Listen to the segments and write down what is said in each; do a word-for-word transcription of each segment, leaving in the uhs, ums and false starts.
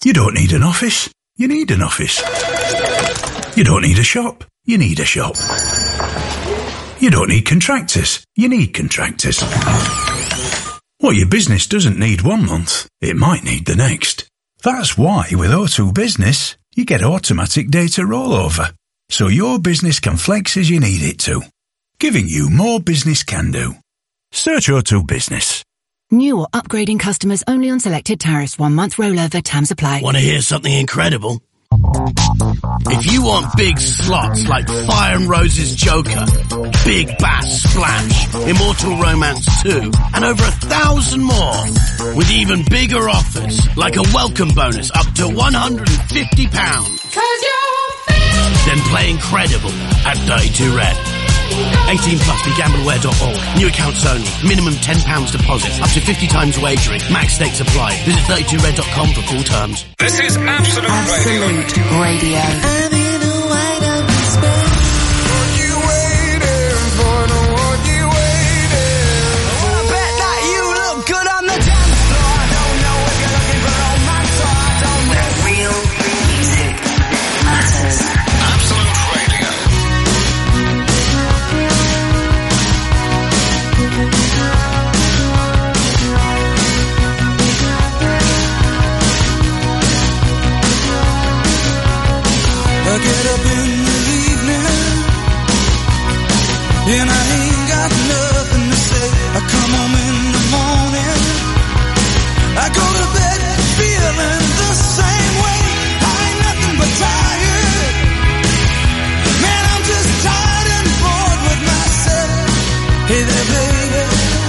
You don't need an office. You need an office. You don't need a shop. You need a shop. You don't need contractors. You need contractors. What your business doesn't need one month, it might need the next. That's why with O two Business, you get automatic data rollover, so your business can flex as you need it to, giving you more business can do. Search O two Business. New or upgrading customers only on selected tariffs. One month rollover. Terms apply. Want to hear something incredible? If you want big slots like Fire and Rose's Joker, Big Bass Splash, Immortal Romance two, and over a thousand more, with even bigger offers, like a welcome bonus up to one hundred fifty pounds. Then play incredible at thirty-two Red. eighteen plus, be gamble aware dot org. New accounts only. Minimum ten pounds deposit. Up to fifty times wagering. Max stakes apply. Visit thirty-two red dot com for full terms. This is Absolute, Absolute Radio. Radio. I'm in a wide open space. What you waiting for? No, what you waiting for? I bet that you look good on the dance floor. I don't know if you're looking for romance or I don't know. Where real music matters. Absolute Radio. I get up in the evening and I ain't got nothing to say. I come home in the morning, I go to bed feeling the same way. I ain't nothing but tired. Man, I'm just tired and bored with myself. Hey there, baby,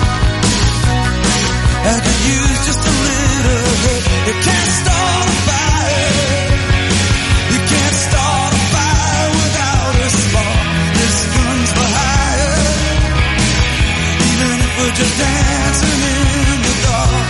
I could use just a little help. You can't start a fire. You can't start a fire without a spark. This gun's for hire. Even if we're just dancing in the dark.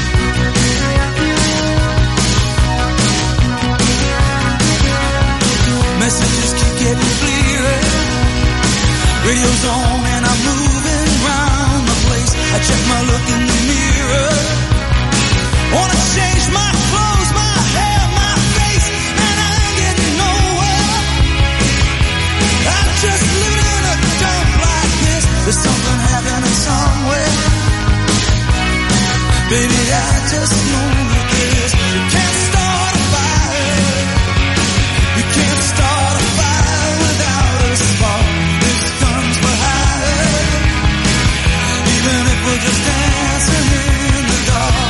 Messages keep getting clearer. Radio's on and I'm moving around the place. I check my look in the mirror. Wanna change my clothes, my hair, my face, and I ain't getting nowhere. I'm just living in a dump like this. There's something happening somewhere. Baby, I just know that this. You can't start a fire. You can't start a fire without a spark. This gun's for hire. Even if we're just dancing in the dark.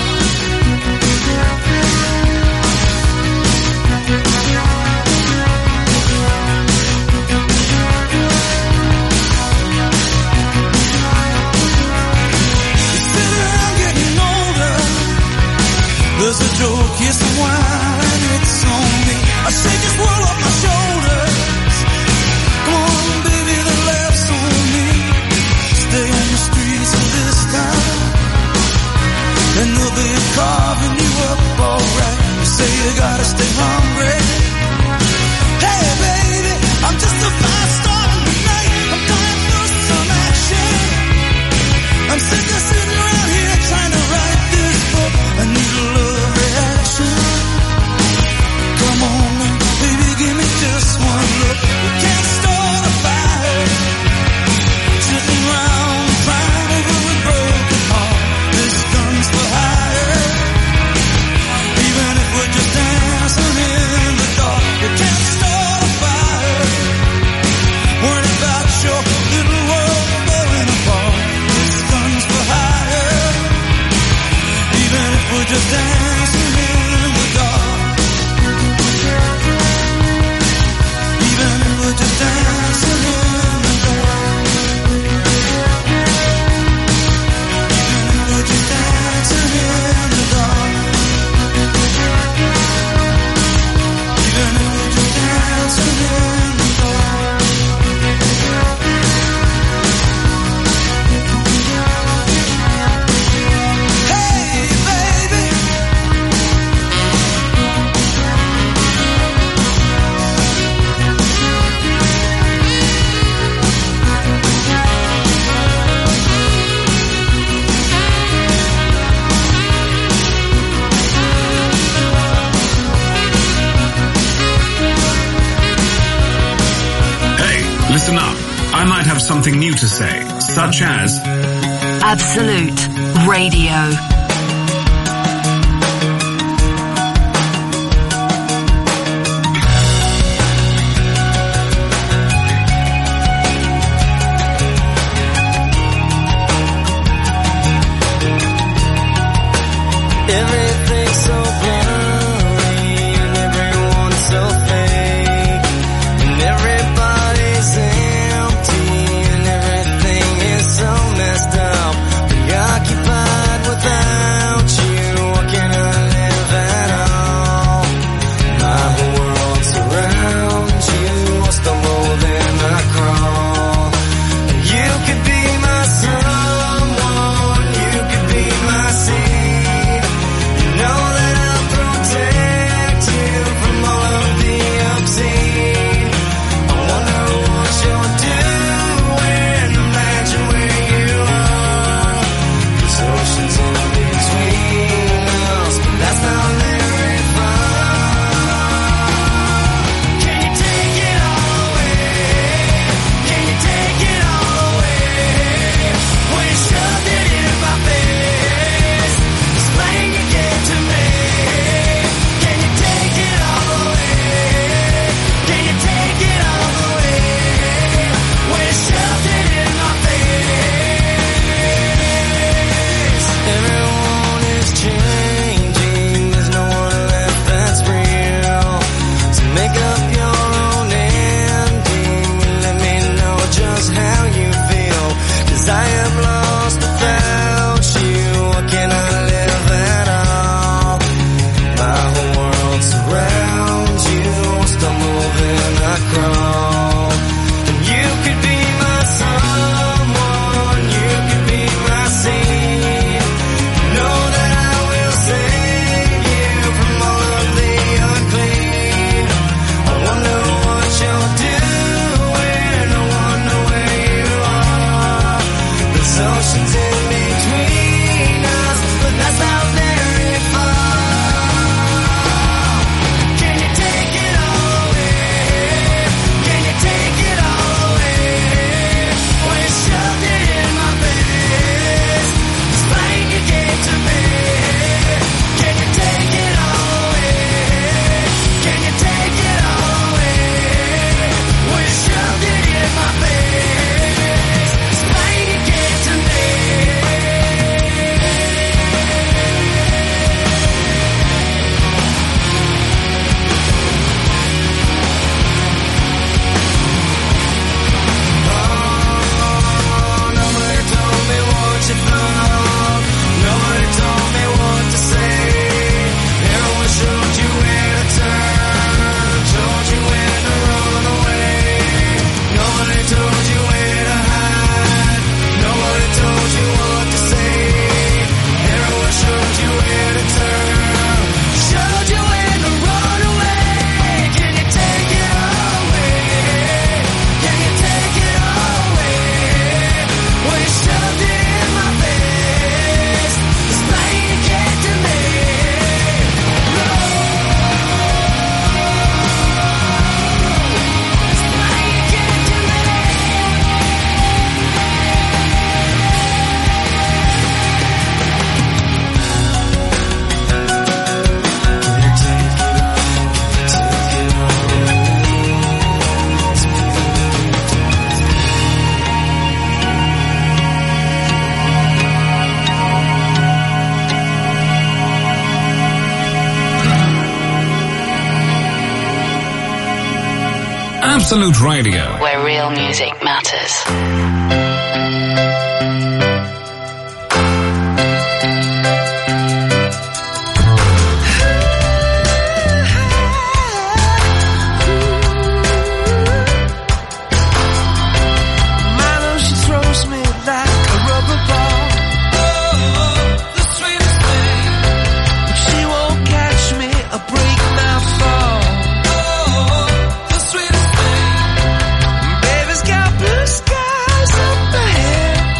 There's a joke, here's some wine, it's on me. I say just roll up my shoulders. Come on, baby, the laughs on me. Stay on the streets of this town, and they'll be carving you up alright. You say you gotta stay hungry. Hey, baby, I'm just a fast star tonight. I'm dying for some action. I'm sick of sitting around here trying to write this book. I need a love reaction. Come on, baby, give me just one look. We can't start a fire. Sitting around crying over a broken heart. This gun's for hire. Even if we're just dancing in might have something new to say, such as Absolute Radio. Everything's so blurry and everyone's so fake, and everybody's empty and everything is so messed up, preoccupied without you. What can I live at all? My whole world surrounds you. I stumble then I crawl. You could be my someone, you could be my seed. Know that I'll protect you from all of the obscene. I wonder what you're doing. Imagine where you are. There's oceans in between us, but that's not very far. Can you take it all away? Can you take it all away? When you shoved it in my face, explain you get to me. Can you take it all away? Can you take it all away? When you shoved it in my face. Everyone is changing. There's no one left that's real. So make up your own ending and let me know just how you feel. 'Cause I am lost without you. What can I live at all? My whole world surrounds you. I stumble then I crawl. And you could be my someone, you could be my seed. Know that I will save you from all of the unclean. I wonder what you're doing. I wonder where you are. There's oceans in between us, but that's not very far. Can you take it all away? Can you take it all away? When you shoved it in my face, explain you gave to me. Can you take it all away? Can you take it all away? When you shoved it in my face, explain you gave to me. Nobody told me what you thought. Nobody told me what to say. Everyone showed you where to turn, told you when to run away. Nobody told you where to hide. Nobody told you what to say. Everyone showed you where to turn, showed you when to run away. Can you take it all away? Can you take it all away? When you shoved it in my face, explain you get to me. Explain you get to me. Absolute Radio. Where real music matters. Milo, she throws me like a rubber ball. The sweetest thing. She won't catch me or break my fall. The sweetest thing. Baby's got blue skies up ahead.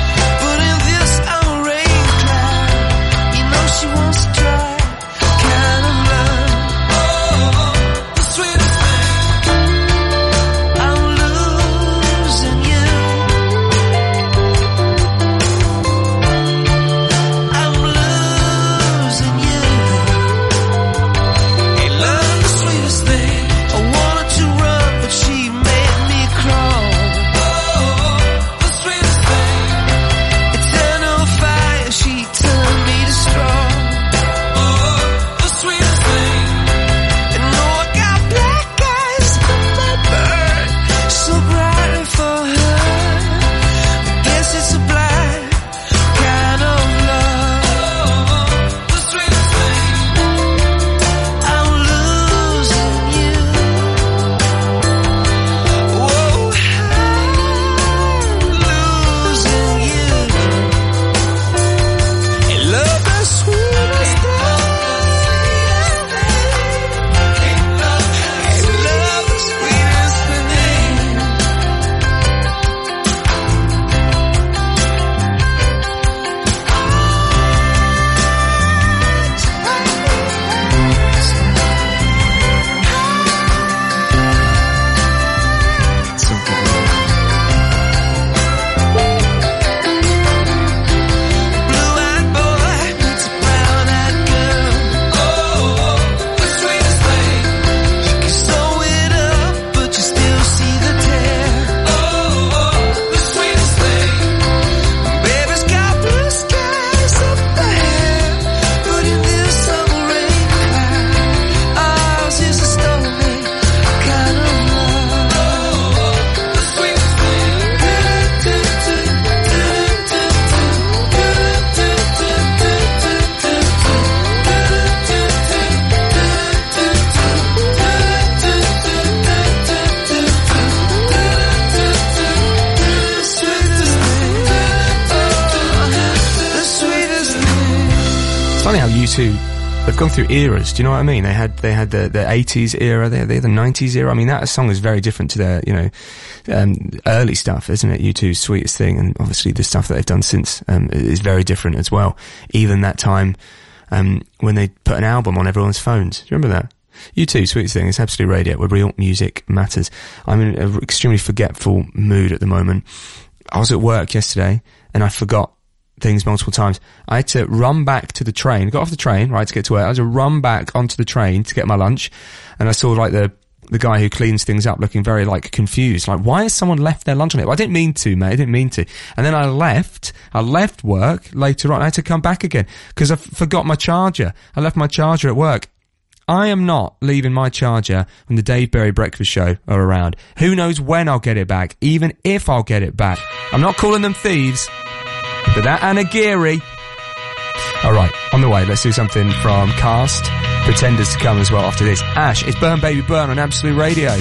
two, they've gone through eras. Do you know what I mean? They had they had the the eighties era, they had, they had the nineties era. I mean, that song is very different to their, you know, um, early stuff, isn't it? U two's Sweetest Thing, and obviously the stuff that they've done since um, is very different as well. Even that time um, when they put an album on everyone's phones. Do you remember that? U two, Sweetest Thing, it's Absolute Radio, where real music matters. I'm in an extremely forgetful mood at the moment. I was at work yesterday, and I forgot things multiple times. I had to run back to the train, got off the train, right, to get to work. I had to run back onto the train to get my lunch, and I saw, like, the the guy who cleans things up looking very, like, confused. Like, why has someone left their lunch on it? Well, I didn't mean to, mate, I didn't mean to. And then I left, I left work later on. I had to come back again, because I f- forgot my charger. I left my charger at work. I am not leaving my charger when the Dave Berry Breakfast Show are around. Who knows when I'll get it back, even if I'll get it back. I'm not calling them thieves, but that Anagiri. Alright, on the way, let's do something from Cast. Pretenders to come as well after this. Ash, it's Burn Baby Burn on Absolute Radio.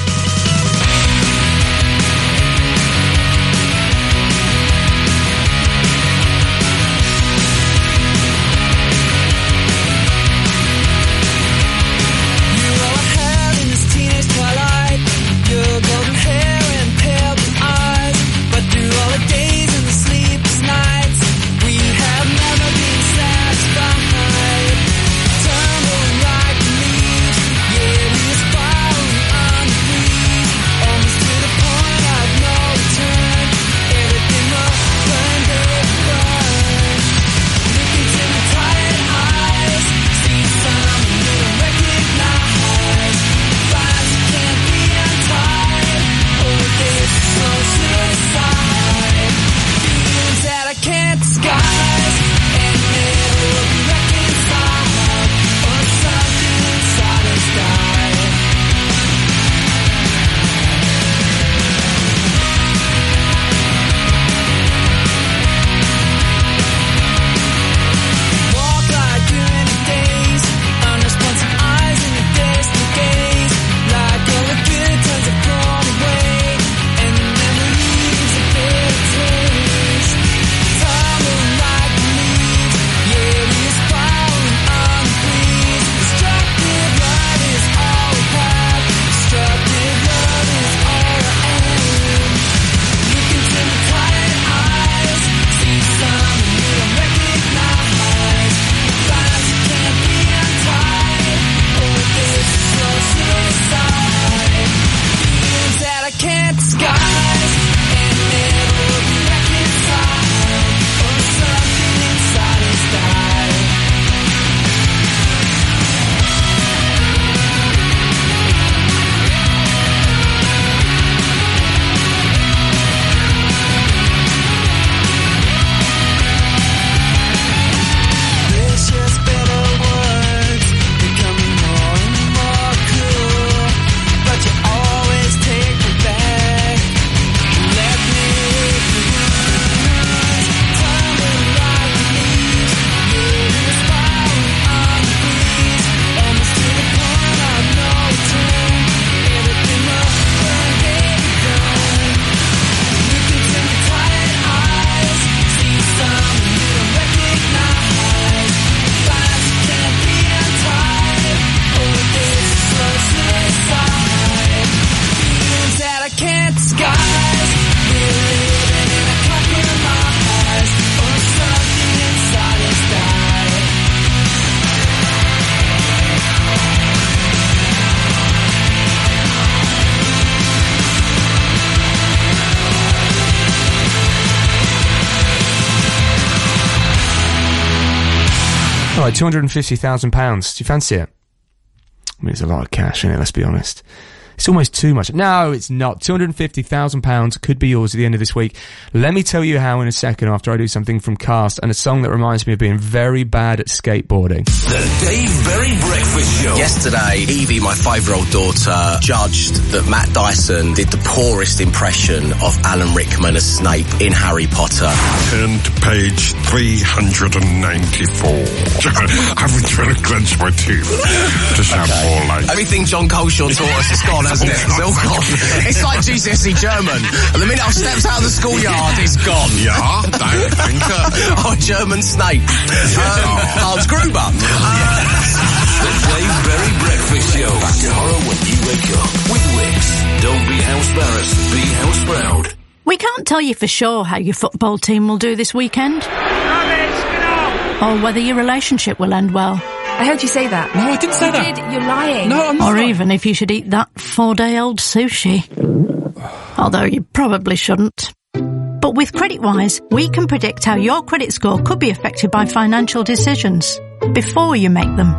Right, two hundred fifty thousand pounds. Do you fancy it? I mean, it's a lot of cash, isn't it? Let's be honest. It's almost too much. No, it's not. two hundred fifty thousand pounds could be yours at the end of this week. Let me tell you how in a second after I do something from Cast and a song that reminds me of being very bad at skateboarding. The Dave Berry Breakfast Show. Yesterday, Evie, my five-year-old daughter, judged that Matt Dyson did the poorest impression of Alan Rickman as Snape in Harry Potter. Turn to page three hundred ninety-four. I've been trying to clench my teeth to sound Okay. more like... Everything John Coleshaw taught us has gone. gone, hasn't it? It's all gone. It's like G C S E German. And the minute I've stepped out of the schoolyard, it's gone. Ja, danke. Oh, German snake. Um, Hans Gruber. The Dave Berry Breakfast Show. Back tomorrow when you wake up with Wix. Don't be house embarrassed, be house proud. We can't tell you for sure how your football team will do this weekend. Or whether your relationship will end well. I heard you say that. No, I didn't say you that. Did. You're lying. No, I'm Or not. even if you should eat that four-day-old sushi. Although you probably shouldn't. But with CreditWise, we can predict how your credit score could be affected by financial decisions before you make them.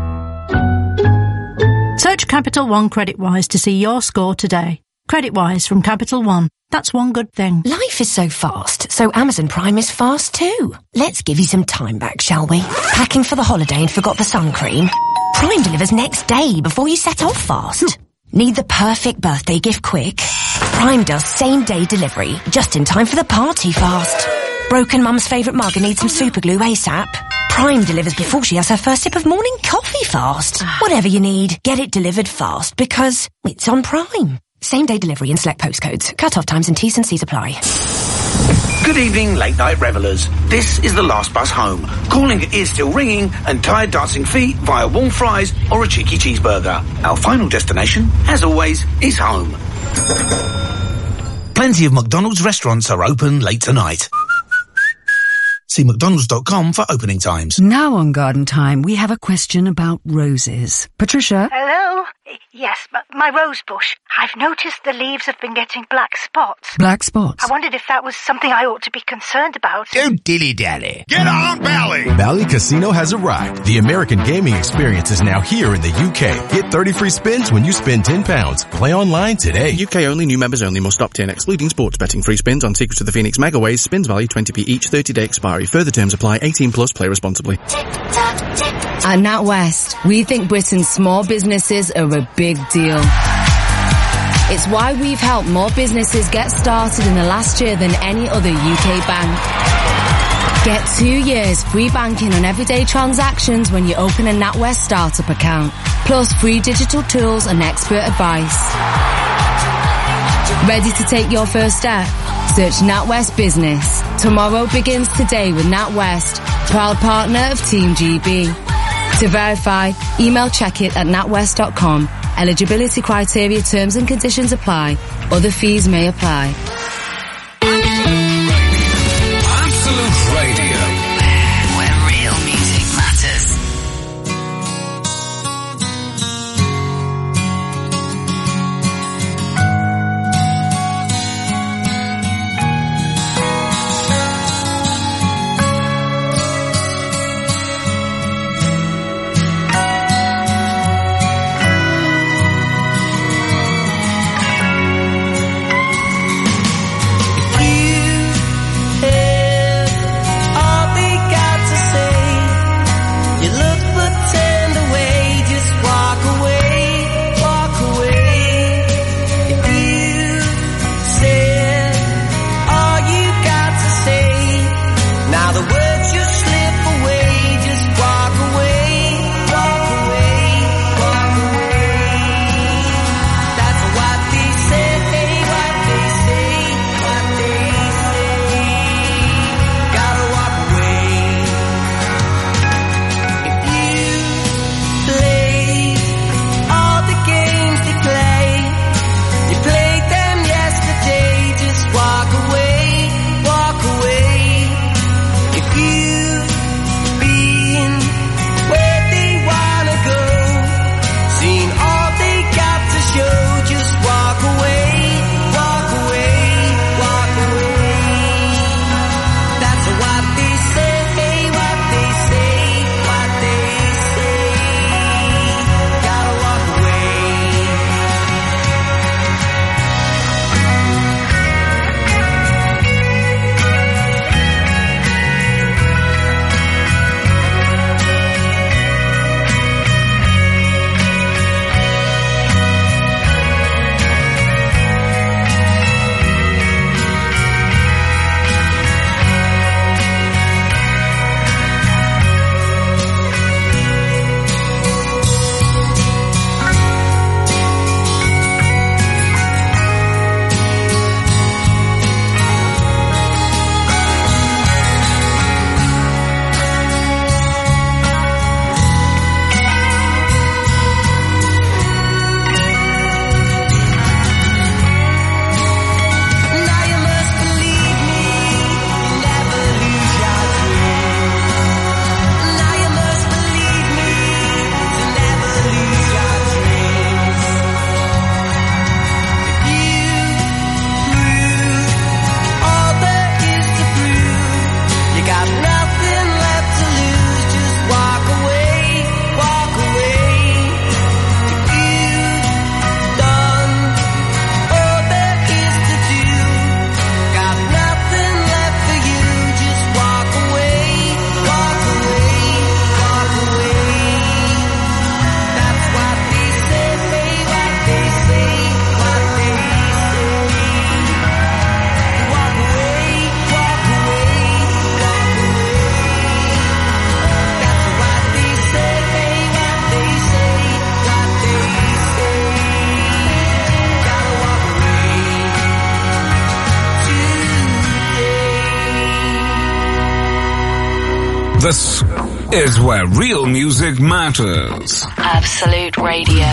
Search Capital One CreditWise to see your score today. CreditWise from Capital One. That's one good thing. Life is so fast, so Amazon Prime is fast too. Let's give you some time back, shall we? Packing for the holiday and forgot the sun cream? Prime delivers next day before you set off fast. Need the perfect birthday gift quick? Prime does same day delivery, just in time for the party fast. Broken mum's favourite mug and needs some super glue ASAP? Prime delivers before she has her first sip of morning coffee fast. Whatever you need, get it delivered fast because it's on Prime. Same day delivery in select postcodes. Cut-off times and T's and C's apply. Good evening, late night revellers. This is the last bus home. Calling is still ringing and tired dancing feet via warm fries or a cheeky cheeseburger. Our final destination, as always, is home. Plenty of McDonald's restaurants are open late tonight. See mcdonalds dot com for opening times. Now on Garden Time, we have a question about roses. Patricia? Hello? Yes, but my rose bush. I've noticed the leaves have been getting black spots. Black spots? I wondered if that was something I ought to be concerned about. Don't dilly-dally. Get on, Bally! Bally Casino has arrived. The American gaming experience is now here in the U K. Get thirty free spins when you spend ten pounds. Play online today. U K only, new members only, must opt in, excluding sports betting. Free spins on Secrets of the Phoenix Megaways. Spins value twenty p each, thirty day expiry. Further terms apply. eighteen plus, play responsibly. At NatWest, we think Britain's small businesses are a big deal. It's why we've helped more businesses get started in the last year than any other U K bank. Get two years free banking on everyday transactions when you open a NatWest startup account, plus free digital tools and expert advice. Ready to take your first step? Search NatWest Business. Tomorrow begins today with NatWest, proud partner of Team G B. To verify, email check it at natwest dot com. Eligibility criteria, terms and conditions apply. Other fees may apply. Absolute Radio. Where real music matters. This is where real music matters. Absolute Radio.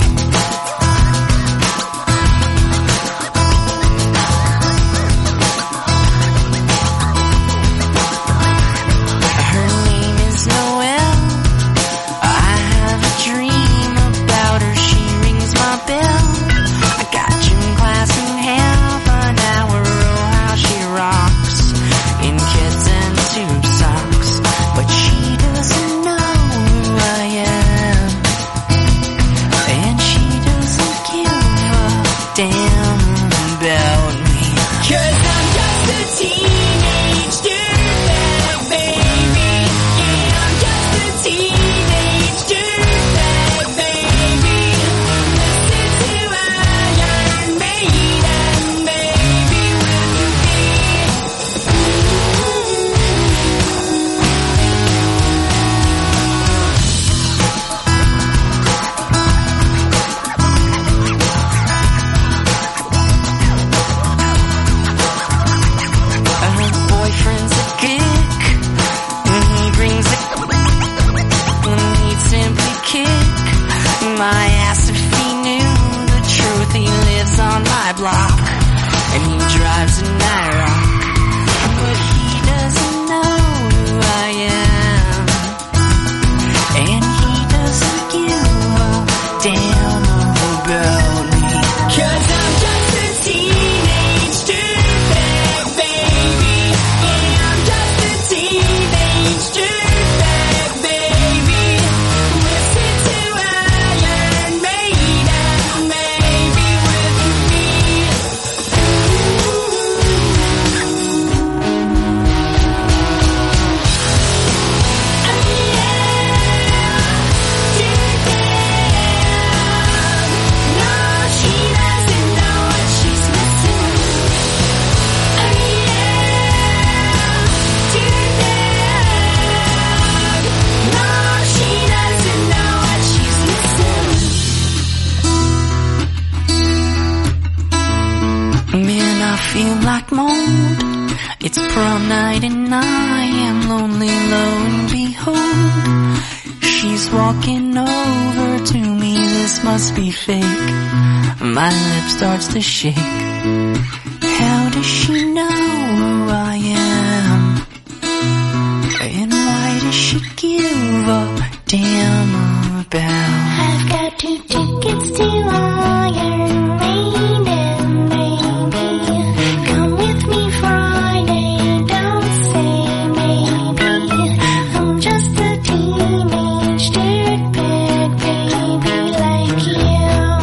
Starts to shake. How does she know who I am? And why does she give a damn about? I've got two tickets to Iron Maiden, baby. Come with me Friday, don't say maybe. I'm just a teenage dirtbag baby like you.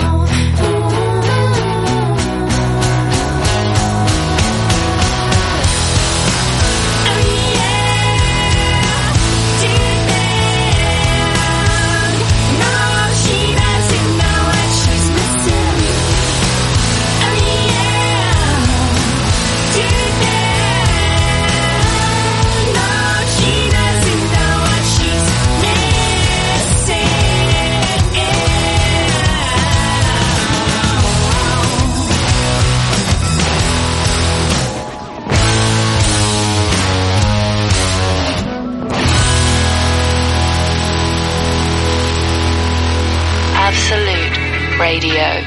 Radio,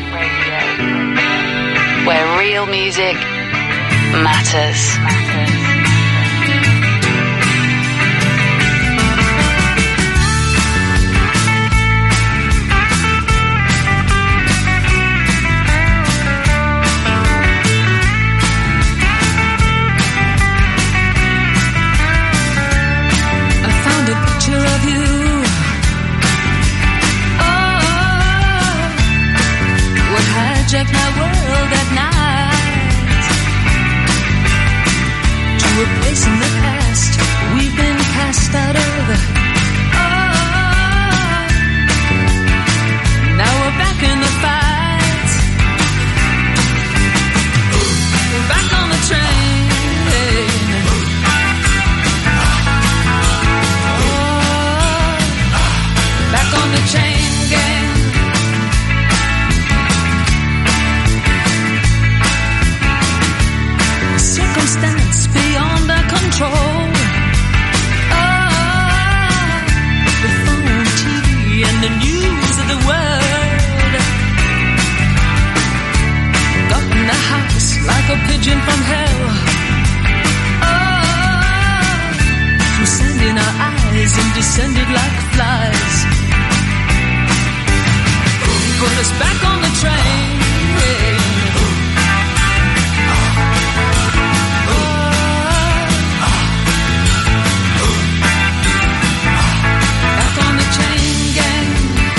where real music matters. I found a picture of you. Hijack my world at night to a place in the past we've been cast out of. Oh, now we're back in the fight. We're back on the train. Oh, back on the chain gang. back on the train. Back on the train gang.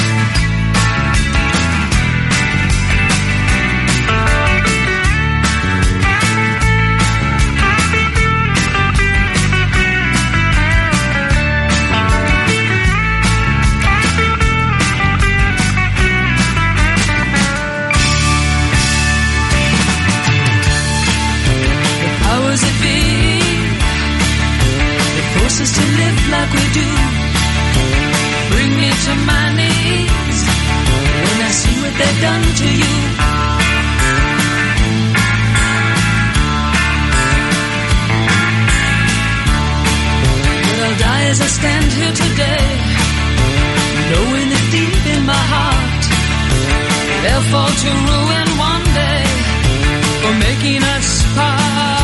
Us to live like we do, bring me to my knees when I see what they've done to you. But I'll die as I stand here today, knowing that deep in my heart they'll fall to ruin one day for making us part.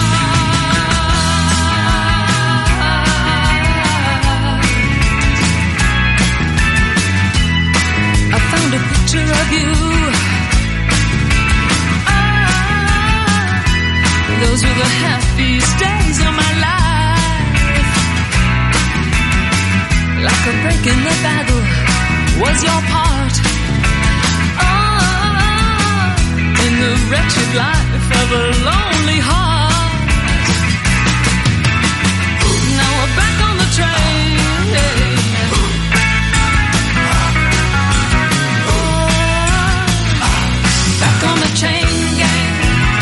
A picture of you. Ah, those were the happiest days of my life. Like a break in the battle was your part. Ah, in the wretched life of a lonely heart. Now we're back on the train. Back on the chain gang.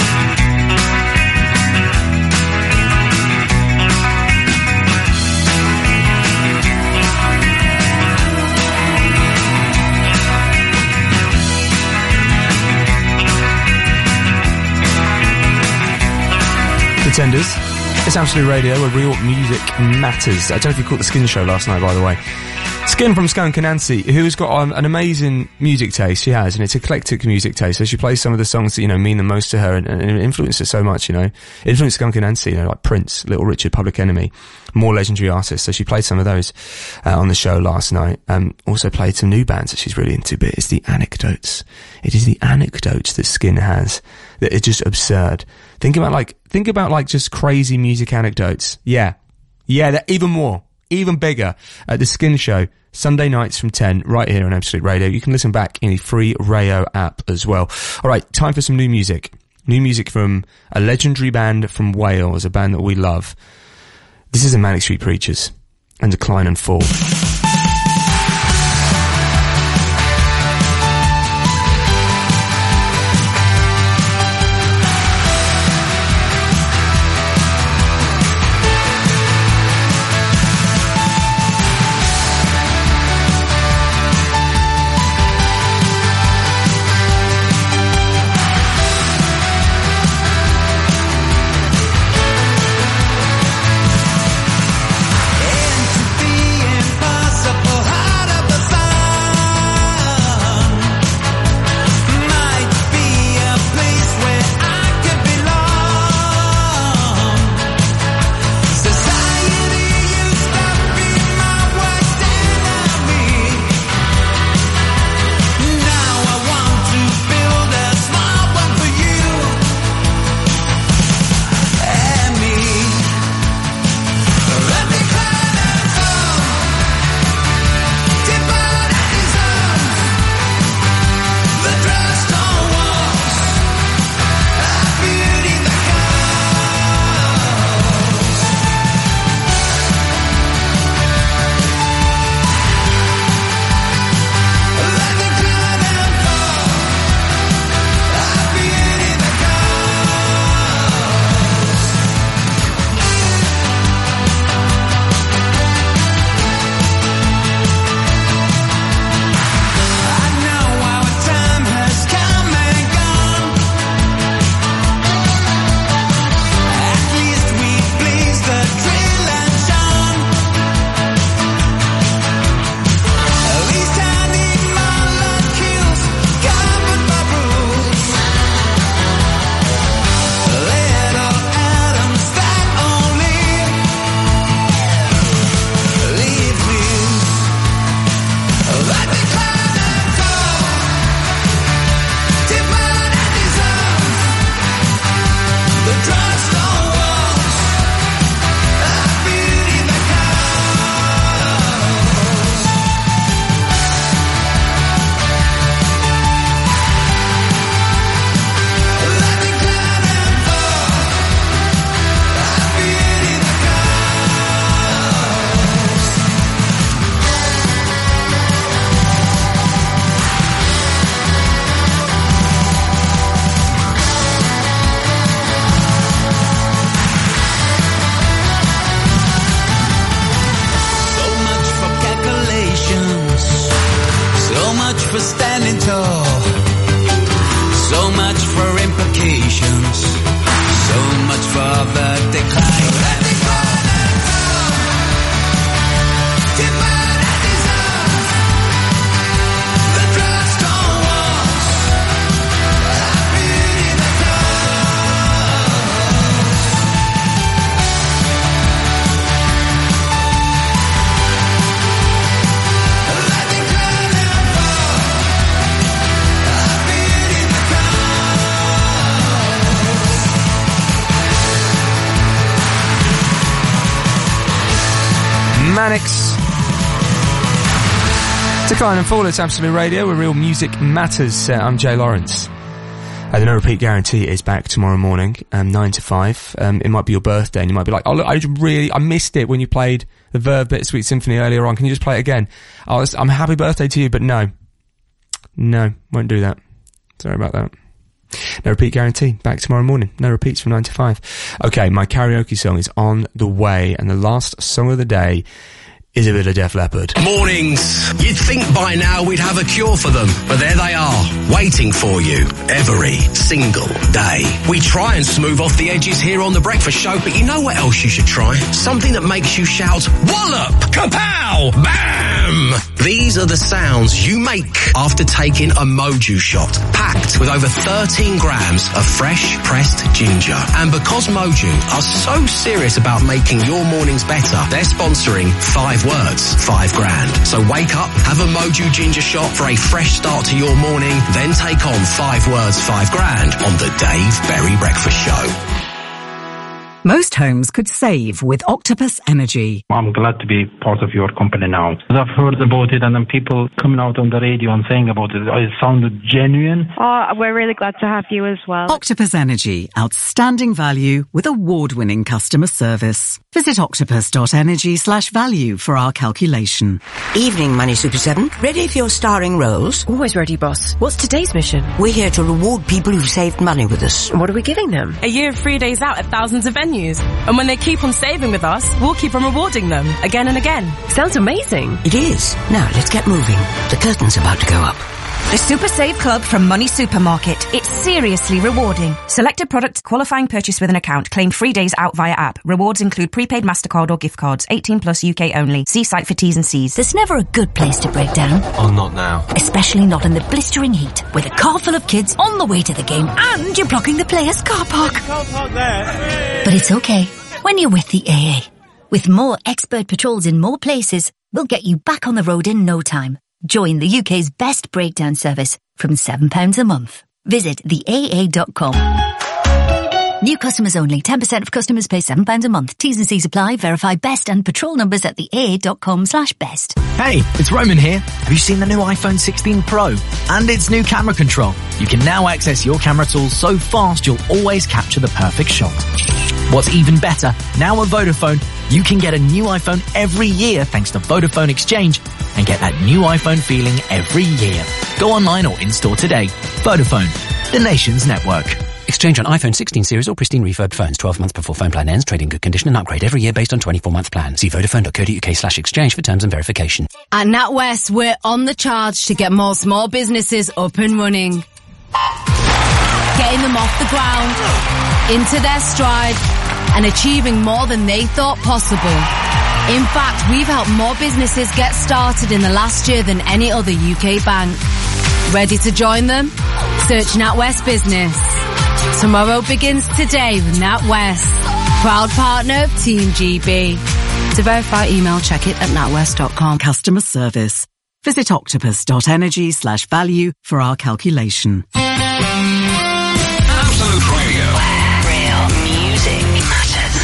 Pretenders. It's Absolute Radio, where real music matters. I don't know if you caught the Skin show last night, by the way. Skin from Skunk Anansi, who's got um, an amazing music taste, she has, and it's eclectic music taste, so she plays some of the songs that, you know, mean the most to her and, and influence her so much, you know. Influenced Skunk Anansi, you know, like Prince, Little Richard, Public Enemy, more legendary artists, so she played some of those uh, on the show last night. Um, also played some new bands that she's really into, but it's the anecdotes. It is the anecdotes that Skin has that are just absurd. Think about like, think about like just crazy music anecdotes. Yeah. Yeah, they're even more. Even bigger at the Skin Show, Sunday nights from ten, right here on Absolute Radio. You can listen back in the free Rayo app as well. Alright, time for some new music. New music from a legendary band from Wales, a band that we love. This is the Manic Street Preachers and Decline and Fall. Entropy and fire. Mechanics. Decline and Fall, it's Absolute Radio, where real music matters. Uh, I'm Jay Lawrence. Uh, the No Repeat Guarantee is back tomorrow morning, um, nine to five. Um, it might be your birthday, and you might be like, oh, look, I really, I missed it when you played the Verve Bittersweet Symphony earlier on. Can you just play it again? Oh, I'm happy birthday to you, but no. No, won't do that. Sorry about that. No Repeat Guarantee, back tomorrow morning. No repeats from nine to five. Okay, my karaoke song is on the way, and the last song of the day is a bit of Def Leppard. Mornings. You'd think by now we'd have a cure for them, but there they are, waiting for you every single day. We try and smooth off the edges here on The Breakfast Show, but you know what else you should try? Something that makes you shout, wallop, kapow, bam! These are the sounds you make after taking a Moju shot, packed with over thirteen grams of fresh pressed ginger. And because Moju are so serious about making your mornings better, they're sponsoring Five Words, five grand. So wake up, have a Moju ginger shot for a fresh start to your morning, then take on Five Words, five grand on the Dave Berry Breakfast Show. Most homes could save with Octopus Energy. I'm glad to be part of your company now. I've heard about it, and then people coming out on the radio and saying about it. It sounded genuine. Oh, we're really glad to have you as well. Octopus Energy. Outstanding value with award-winning customer service. Visit octopus.energy slash value for our calculation. Evening, Money Super seven. Ready for your starring roles? Always ready, boss. What's today's mission? We're here to reward people who've saved money with us. What are we giving them? A year of free days out at thousands of venues. And when they keep on saving with us, we'll keep on rewarding them again and again. Sounds amazing. It is. Now, let's get moving. The curtain's about to go up. The Super Save Club from Money Supermarket. It's seriously rewarding. Selected products, qualifying purchase with an account. Claim free days out via app. Rewards include prepaid MasterCard or gift cards. eighteen plus U K only. See site for T's and C's. There's never a good place to break down. Oh, not now. Especially not in the blistering heat, with a car full of kids on the way to the game and you're blocking the players' car park. But it's okay when you're with the A A. With more expert patrols in more places, we'll get you back on the road in no time. Join the U K's best breakdown service from seven pounds a month. Visit the A A dot com. New customers only. ten percent of customers pay seven pounds a month. T's and C's apply. Verify best and patrol numbers at the A A dot com slash best. Hey, it's Roman here. Have you seen the new iPhone sixteen Pro? And its new camera control. You can now access your camera tools so fast you'll always capture the perfect shot. What's even better, now at Vodafone, you can get a new iPhone every year thanks to Vodafone Exchange and get that new iPhone feeling every year. Go online or in-store today. Vodafone, the nation's network. Exchange on iPhone sixteen series or pristine refurbed phones. twelve months before phone plan ends. Trade in good condition and upgrade every year based on twenty-four month plan. See vodafone.co.uk slash exchange for terms and verification. At NatWest, we're on the charge to get more small businesses up and running. Getting them off the ground, into their stride, and achieving more than they thought possible. In fact, we've helped more businesses get started in the last year than any other U K bank. Ready to join them? Search NatWest Business. Tomorrow begins today with NatWest, proud partner of Team G B. To verify email, check it at natwest dot com. Customer service. Visit octopus.energy slash value for our calculation. Absolute Radio. Real music matters.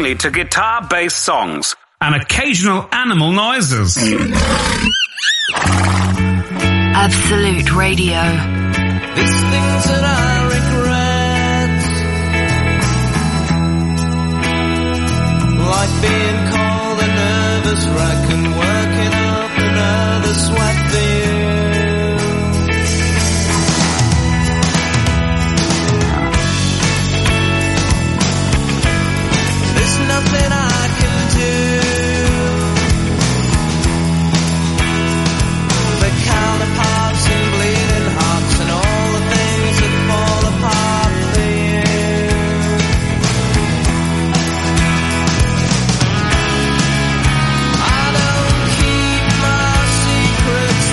only to guitar-based songs and occasional animal noises. Absolute Radio. There's things that I regret, like being called a nervous wreck and working up another sweat there. There's nothing I can do. The counterparts and bleeding hearts and all the things that fall apart for you. I don't keep my secrets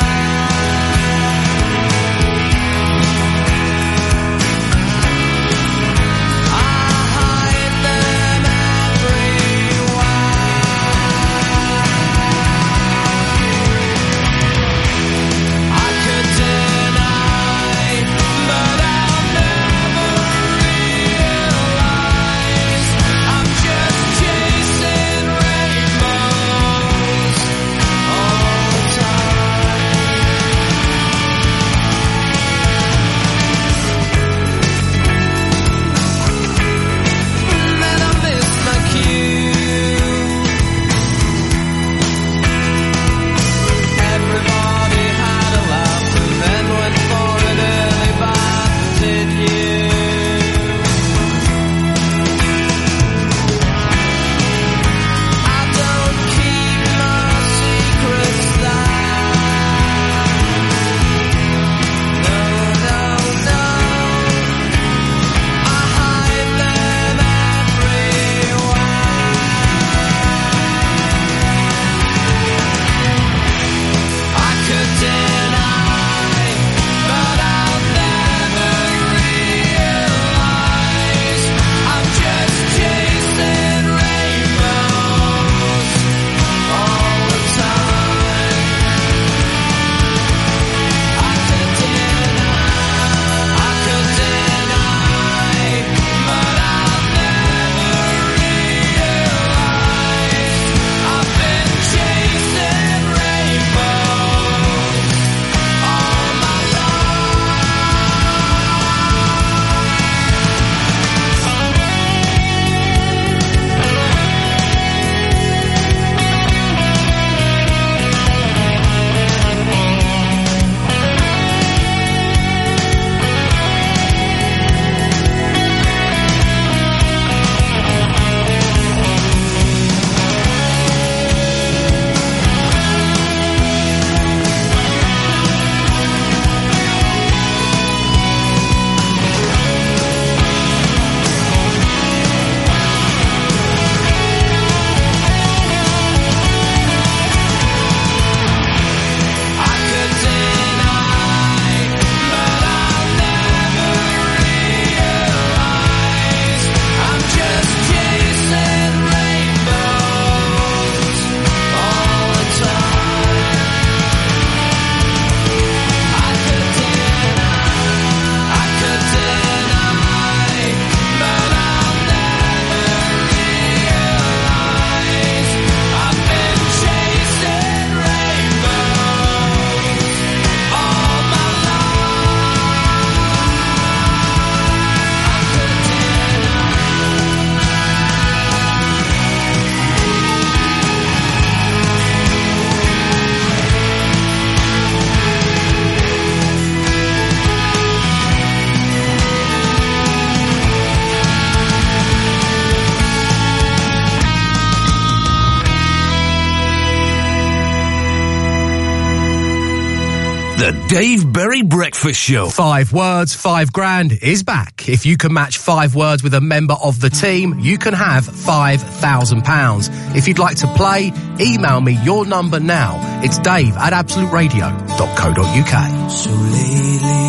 The Dave Berry Breakfast Show. Five words, five grand is back. If you can match five words with a member of the team, you can have five thousand pounds. If you'd like to play, email me your number now. It's dave at absolute radio dot co dot uk. So lately,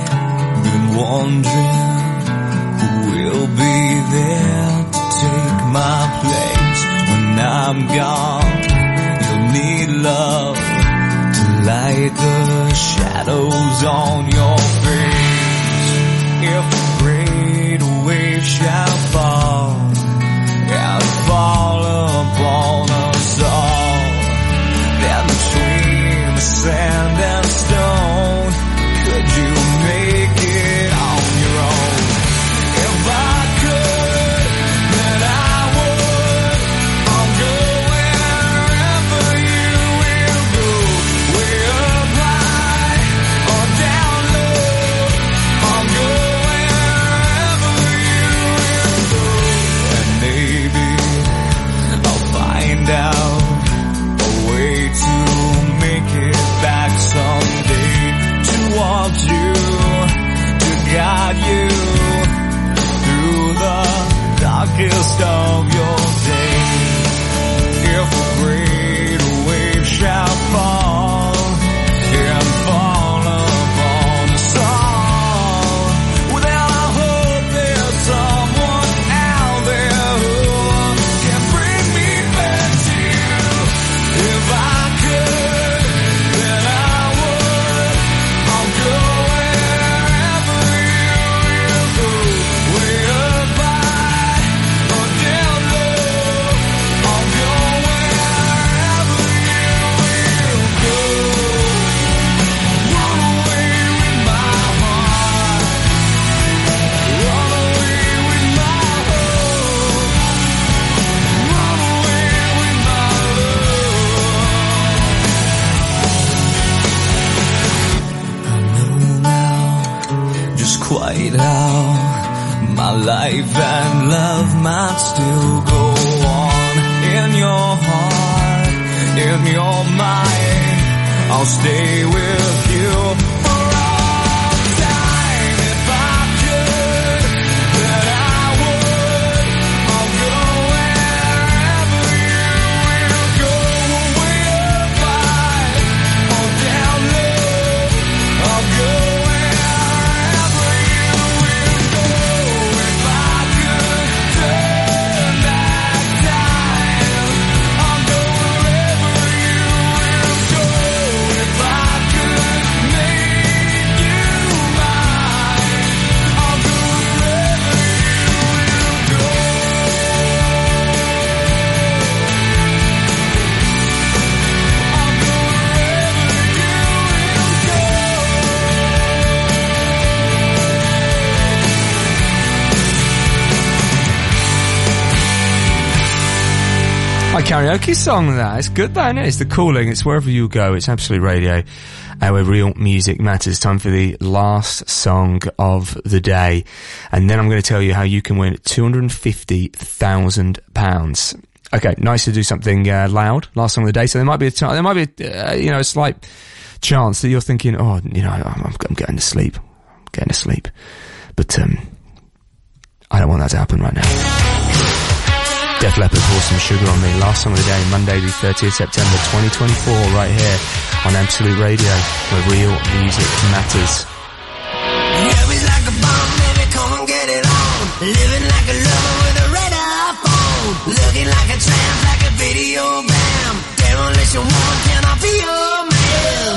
been wondering who will be there to take my place when I'm gone. You'll need love to light the shadows on your face. If a great wave shall fall, I'll find out a way to make it back someday, towards you, to guide you through the darkest of your days. If a great wave shall fall and fall upon us all, well then I hope there's someone out there who can bring me back to you. If I could, then I would. I'll go wherever you will go, way up high or down low. I'll go wherever you will go. Run away with my heart, run away with my hope, run away with my love. I know now just quite how my life and love might still go on. In your heart, in your mind, I'll stay with you for all time. If I could, then I would. I'll go wherever you will go, way up high or down low. I'll go wherever you will go. If I could turn back time, I'll go wherever you will go. If I could make you mine, I'll go wherever you will go. I'll go My karaoke song, that. It's good, that, isn't it? It's The Calling. It's Wherever You Go. It's Absolute Radio, uh, where real music matters. Time for the last song of the day. And then I'm going to tell you how you can win two hundred fifty thousand pounds. Okay, nice to do something uh, loud. Last song of the day. So there might be a t- there might be a, uh, you know, a slight chance that you're thinking, oh, you know, I'm, I'm getting to sleep. I'm getting to sleep. But, um, I don't want that to happen right now. Def Leppard, Pour Some Sugar on Me. Last song of the day, Monday the thirtieth of September twenty twenty-four, right here on Absolute Radio, where real music matters. Yeah, we like a bomb, baby, come and get it on. Living like a lover with a radar phone. Looking like a tramp, like a video bam. Demolition woman, can I be your man?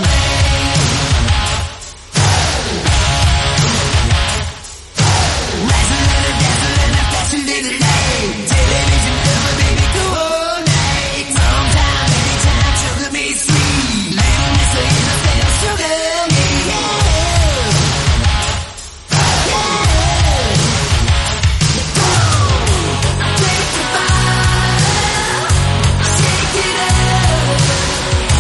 Rising little, dancing little, flashing little light. Television lover, baby, coordinate. Sometime, anytime, sugar me sweet. Little mister in the state of sugar me, yeah. Take the fire, shake it up.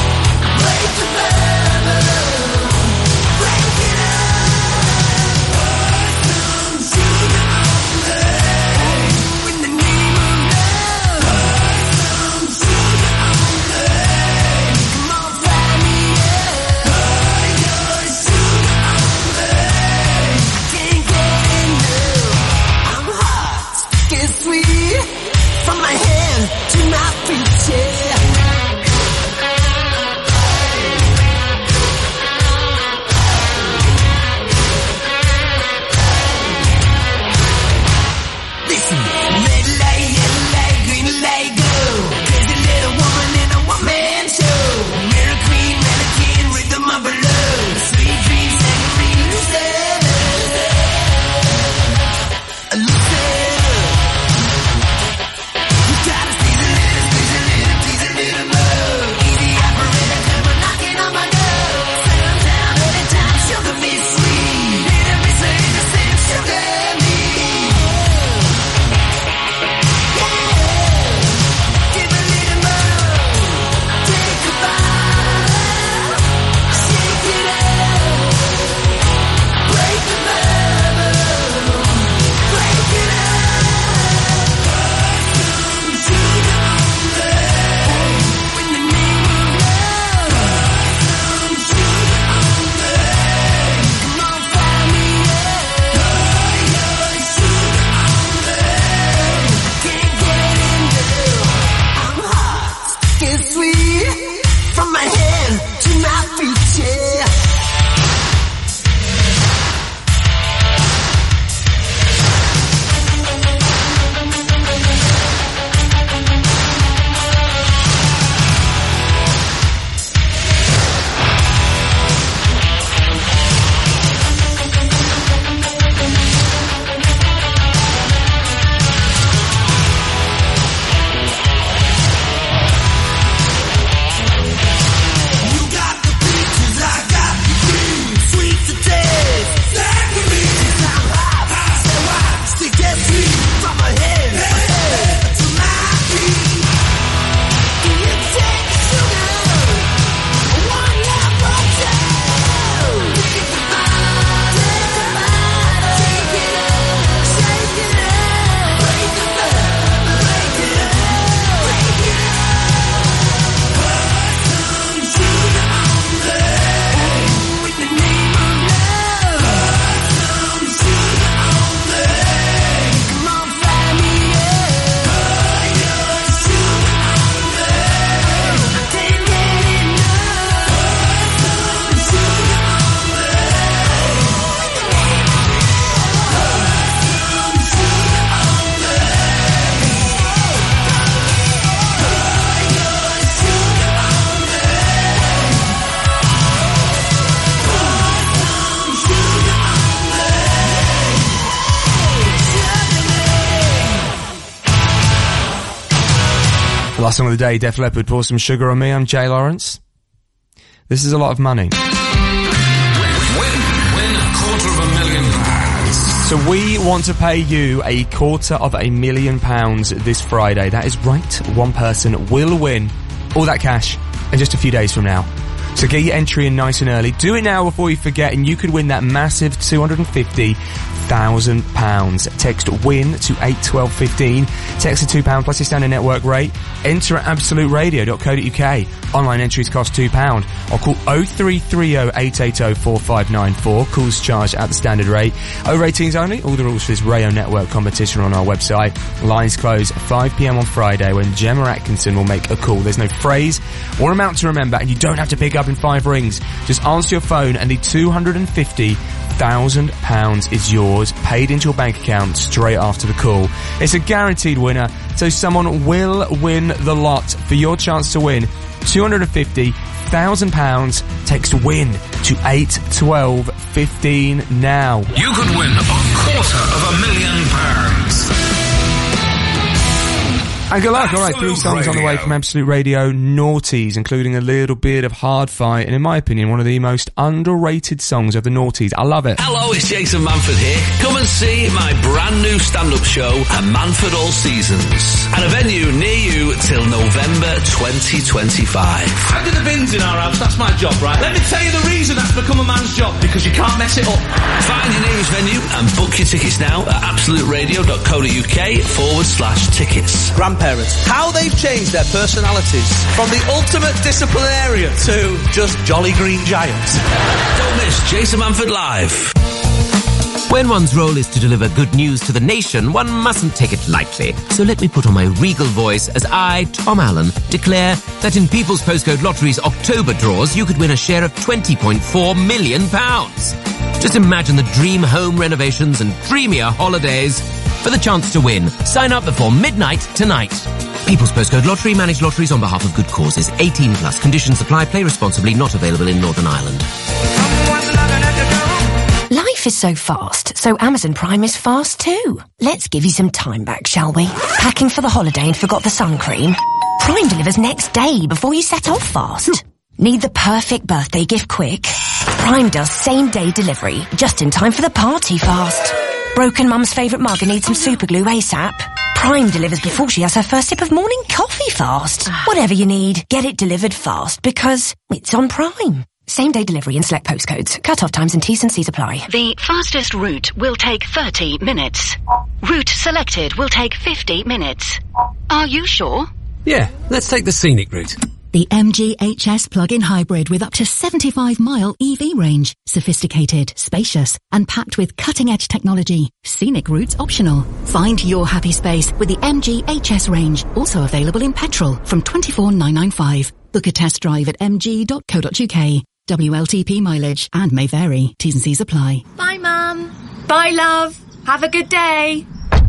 Last song of the day, Def Leppard, Pour Some Sugar on Me. I'm Jay Lawrence. This is a lot of money. Quarter of a million pounds. So we want to pay you a quarter of a million pounds this Friday. That is right. One person will win all that cash in just a few days from now. So get your entry in nice and early. Do it now before you forget, and you could win that massive two hundred fifty thousand pounds. Text WIN to eight twelve fifteen. Text the two pounds plus your standard network rate. Enter at absolute radio dot co dot uk. Online entries cost two pounds. Or call oh three three oh, eight eight oh, four five nine four. Calls charged at the standard rate. Over eighteens only. All the rules for this Rayo Network competition are on our website. Lines close at five p m on Friday when Gemma Atkinson will make a call. There's no phrase or amount to remember, and you don't have to pick up in five rings. Just answer your phone and the two hundred fifty thousand pounds is yours, paid into your bank account straight after the call. It's a guaranteed winner, so someone will win the lot. For your chance to win two hundred fifty thousand pounds, text WIN to eight twelve fifteen now. You could win a quarter of a million pounds. And good luck. All right, three songs on the way from Absolute Radio. Naughties, including a little bit of Hard Fight, and in my opinion, one of the most underrated songs of the Naughties. I love it. Hello, it's Jason Manford here. Come and see my brand new stand-up show at Manford All Seasons, at a venue near you till November twenty twenty-five. I do the bins in our house, that's my job, right? Let me tell you the reason that's become a man's job, because you can't mess it up. Find your nearest venue and book your tickets now at absolute radio dot co dot uk forward slash tickets. Grandparents, how they've changed their personalities from the ultimate disciplinarian to just jolly green giants. Don't miss Jason Manford Live. When one's role is to deliver good news to the nation, one mustn't take it lightly. So let me put on my regal voice as I, Tom Allen, declare that in People's Postcode Lottery's October draws, you could win a share of twenty point four million pounds. Just imagine the dream home renovations and dreamier holidays. For the chance to win, sign up before midnight tonight. People's Postcode Lottery, managed lotteries on behalf of good causes. eighteen plus. Conditions apply. Play responsibly. Not available in Northern Ireland. Life is so fast, so Amazon Prime is fast too. Let's give you some time back, shall we? Packing for the holiday and forgot the sun cream? Prime delivers next day before you set off fast. Need the perfect birthday gift quick? Prime does same day delivery, just in time for the party fast. Broken mum's favourite mug and needs some super glue ASAP? Prime delivers before she has her first sip of morning coffee fast. Whatever you need, get it delivered fast because it's on Prime. Same day delivery in select postcodes. Cut-off times and T's and C's apply. The fastest route will take thirty minutes. Route selected will take fifty minutes. Are you sure? Yeah, let's take the scenic route. The M G H S plug-in hybrid with up to seventy-five mile E V range. Sophisticated, spacious, and packed with cutting-edge technology. Scenic routes optional. Find your happy space with the M G H S range. Also available in petrol from twenty-four thousand nine hundred ninety-five. Book a test drive at m g dot co dot u k. W L T P mileage and may vary. T's and C's apply. Bye, Mum. Bye, love. Have a good day.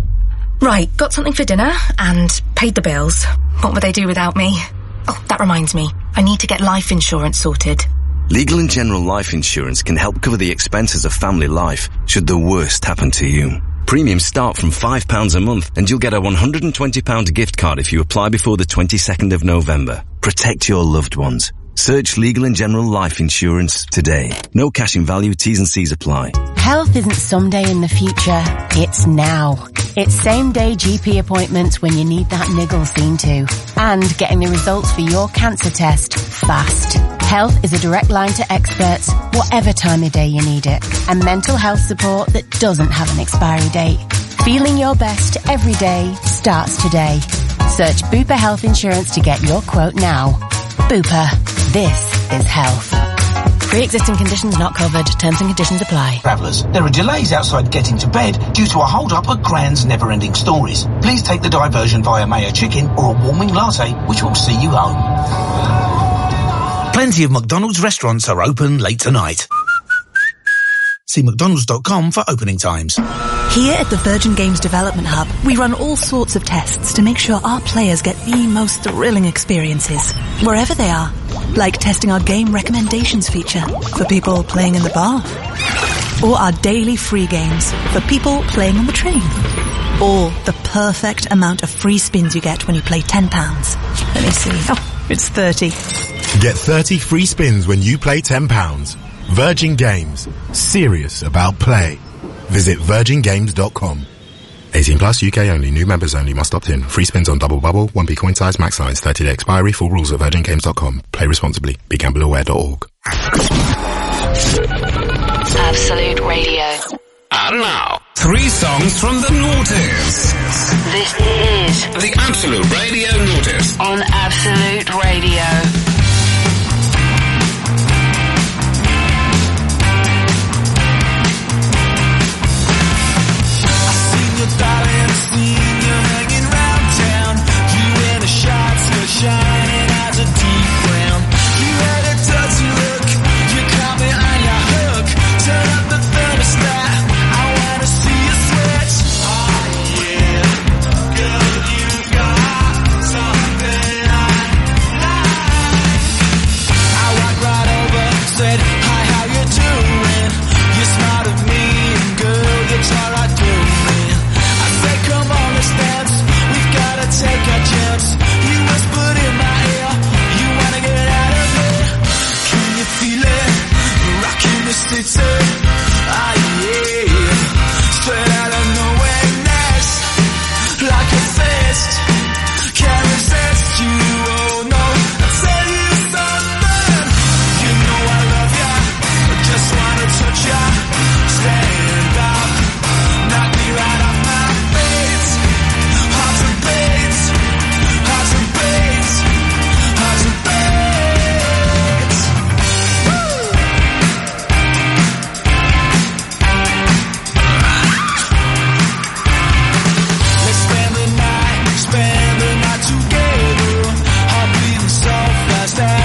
Right, got something for dinner and paid the bills. What would they do without me? Oh, that reminds me. I need to get life insurance sorted. Legal and General Life Insurance can help cover the expenses of family life should the worst happen to you. Premiums start from five pounds a month and you'll get a one hundred twenty pounds gift card if you apply before the twenty-second of November. Protect your loved ones. Search Legal and General Life Insurance today. No cash in value, T's and C's apply. Health isn't someday in the future, it's now. It's same-day G P appointments when you need that niggle seen to. And getting the results for your cancer test fast. Health is a direct line to experts, whatever time of day you need it. And mental health support that doesn't have an expiry date. Feeling your best every day starts today. Search Bupa Health Insurance to get your quote now. Bupa. This is health. Pre-existing conditions not covered. Terms and conditions apply. Travellers, there are delays outside getting to bed due to a hold-up at Grand's Never-Ending Stories. Please take the diversion via Mayo Chicken or a warming latte, which will see you home. Plenty of McDonald's restaurants are open late tonight. See mcdonalds dot com for opening times. Here at the Virgin Games Development Hub, we run all sorts of tests to make sure our players get the most thrilling experiences, wherever they are. Like testing our game recommendations feature for people playing in the bar. Or our daily free games for people playing on the train. or the perfect amount of free spins you get when you play ten pounds. Let me see. Oh, it's thirty. Get thirty free spins when you play ten pounds. Virgin Games. Serious about play. Visit virgin games dot com. eighteen plus, U K only. New members only. Must opt in. Free spins on double bubble, one p coin size, max size, thirty day expiry. Full rules at virgin games dot com. Play responsibly. Be gamble aware dot org. Absolute Radio. And now, three songs from the noughties. This is the Absolute Radio Noughties on Absolute Radio.